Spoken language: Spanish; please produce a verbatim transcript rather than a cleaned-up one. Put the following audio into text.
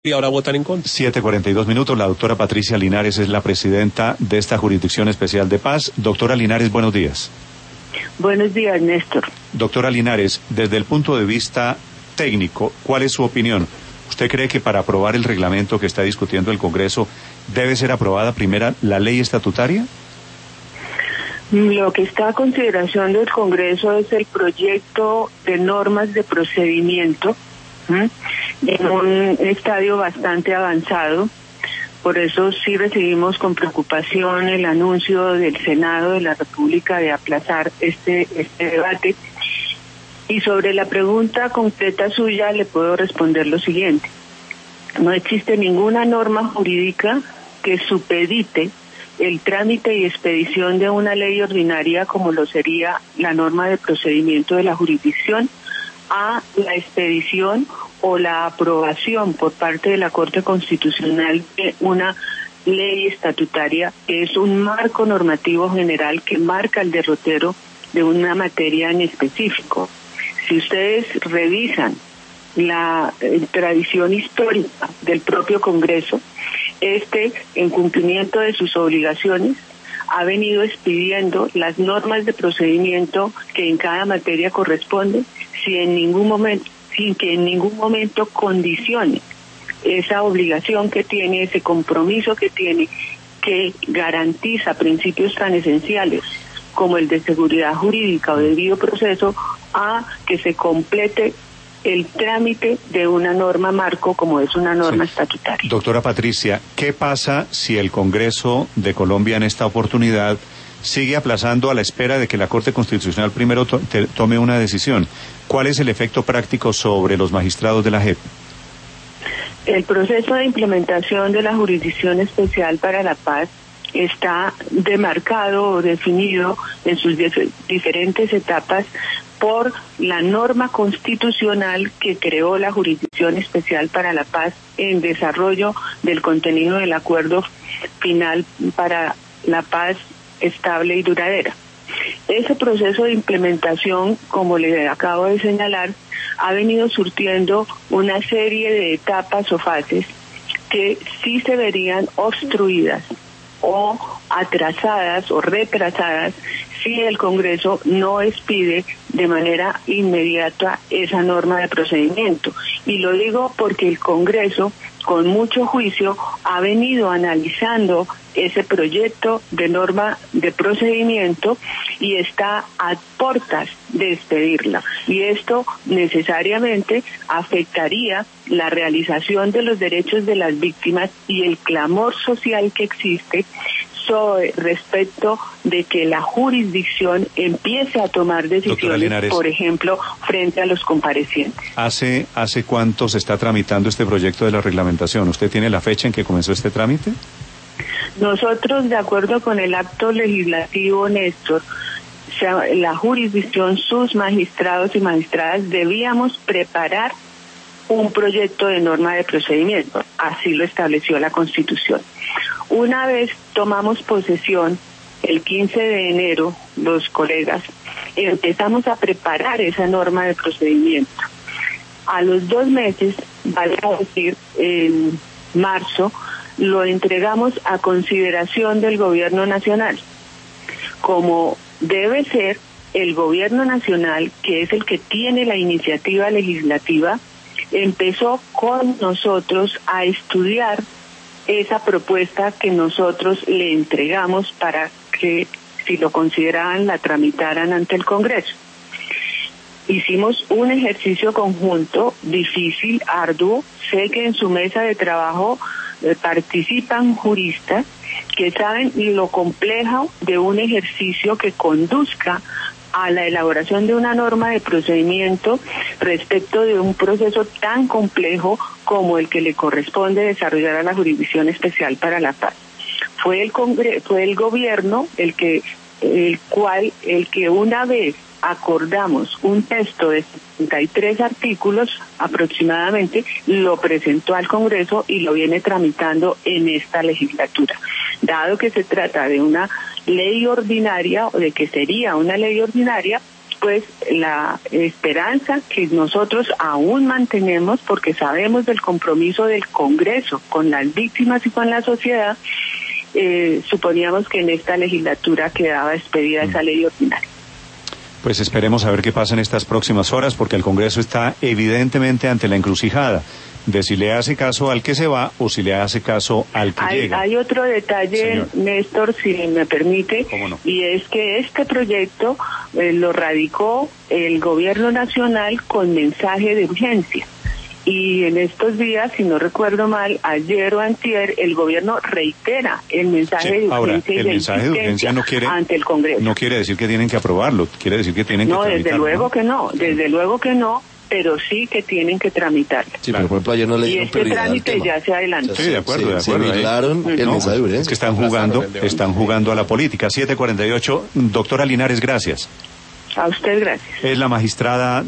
y ahora votan en contra. siete cuarenta y dos minutos. La doctora Patricia Linares es la presidenta de esta Jurisdicción Especial de Paz. Doctora Linares, buenos días. Buenos días, Néstor. Doctora Linares, desde el punto de vista técnico, ¿cuál es su opinión? ¿Usted cree que para aprobar el reglamento que está discutiendo el Congreso debe ser aprobada primero la ley estatutaria? Lo que está a consideración del Congreso es el proyecto de normas de procedimiento, ¿sí?, en un estadio bastante avanzado. Por eso sí recibimos con preocupación el anuncio del Senado de la República de aplazar este, este debate. Y sobre la pregunta concreta suya le puedo responder lo siguiente. No existe ninguna norma jurídica que supedite el trámite y expedición de una ley ordinaria, como lo sería la norma de procedimiento de la jurisdicción, a la expedición o la aprobación por parte de la Corte Constitucional de una ley estatutaria, que es un marco normativo general que marca el derrotero de una materia en específico. Si ustedes revisan la eh, tradición histórica del propio Congreso, este, en cumplimiento de sus obligaciones, ha venido expidiendo las normas de procedimiento que en cada materia corresponden, si en ningún momento, sin que en ningún momento condicione esa obligación que tiene, ese compromiso que tiene, que garantiza principios tan esenciales como el de seguridad jurídica o debido proceso, a que se complete el trámite de una norma marco como es una norma sí. estatutaria. Doctora Patricia, ¿qué pasa si el Congreso de Colombia en esta oportunidad sigue aplazando a la espera de que la Corte Constitucional primero to- te- tome una decisión? ¿Cuál es el efecto práctico sobre los magistrados de la J E P? El proceso de implementación de la Jurisdicción Especial para la Paz está demarcado o definido en sus dif- diferentes etapas por la norma constitucional que creó la Jurisdicción Especial para la Paz en desarrollo del contenido del acuerdo final para la paz estable y duradera. Ese proceso de implementación, como le acabo de señalar, ha venido surtiendo una serie de etapas o fases que sí se verían obstruidas o atrasadas o retrasadas si el Congreso no expide de manera inmediata esa norma de procedimiento. Y lo digo porque el Congreso, con mucho juicio, ha venido analizando ese proyecto de norma de procedimiento y está a puertas de expedirla. Y esto necesariamente afectaría la realización de los derechos de las víctimas y el clamor social que existe sobre respecto de que la jurisdicción empiece a tomar decisiones, por ejemplo, frente a los comparecientes. ¿Hace, ¿Hace cuánto se está tramitando este proyecto de la reglamentación? ¿Usted tiene la fecha en que comenzó este trámite? Nosotros, de acuerdo con el acto legislativo, Néstor, la jurisdicción, sus magistrados y magistradas, debíamos preparar un proyecto de norma de procedimiento. Así lo estableció la Constitución. Una vez tomamos posesión, el quince de enero, los colegas, empezamos a preparar esa norma de procedimiento. A los dos meses, vale a decir, en marzo, lo entregamos a consideración del Gobierno Nacional. Como debe ser, el Gobierno Nacional, que es el que tiene la iniciativa legislativa, empezó con nosotros a estudiar esa propuesta que nosotros le entregamos para que, si lo consideraban, la tramitaran ante el Congreso. Hicimos un ejercicio conjunto, difícil, arduo. Sé que en su mesa de trabajo eh, participan juristas que saben lo complejo de un ejercicio que conduzca a la elaboración de una norma de procedimiento respecto de un proceso tan complejo como el que le corresponde desarrollar a la Jurisdicción Especial para la Paz. Fue el Congreso, fue el gobierno el que, el cual, el que una vez acordamos un texto de setenta y tres artículos aproximadamente, lo presentó al Congreso y lo viene tramitando en esta legislatura. Dado que se trata de una ley ordinaria, o de que sería una ley ordinaria, pues la esperanza que nosotros aún mantenemos, porque sabemos del compromiso del Congreso con las víctimas y con la sociedad, eh, suponíamos que en esta legislatura quedaba expedida esa ley ordinaria. Pues esperemos a ver qué pasa en estas próximas horas, porque el Congreso está evidentemente ante la encrucijada de si le hace caso al que se va o si le hace caso al que hay, llega. Hay otro detalle, Señor Néstor, si me permite, no? y es que este proyecto eh, lo radicó el Gobierno Nacional con mensaje de urgencia. Y en estos días, si no recuerdo mal, ayer o antier, el gobierno reitera el mensaje sí, de ahora, urgencia y el de mensaje de urgencia no quiere, ante el Congreso. No quiere decir que tienen que aprobarlo, quiere decir que tienen no, que tramitarlo. No, desde luego ¿no? que no, desde luego que no, pero sí que tienen que tramitarlo. Sí, pero por ejemplo ayer no le dieron prioridad al tema. Y este trámite ya se adelantó. Sí, de acuerdo, sí, de acuerdo. Se violaron el no, mensaje de urgencia. Es que están jugando, están jugando a la política. siete cuarenta y ocho, doctora Linares, gracias. A usted, gracias. Es la magistrada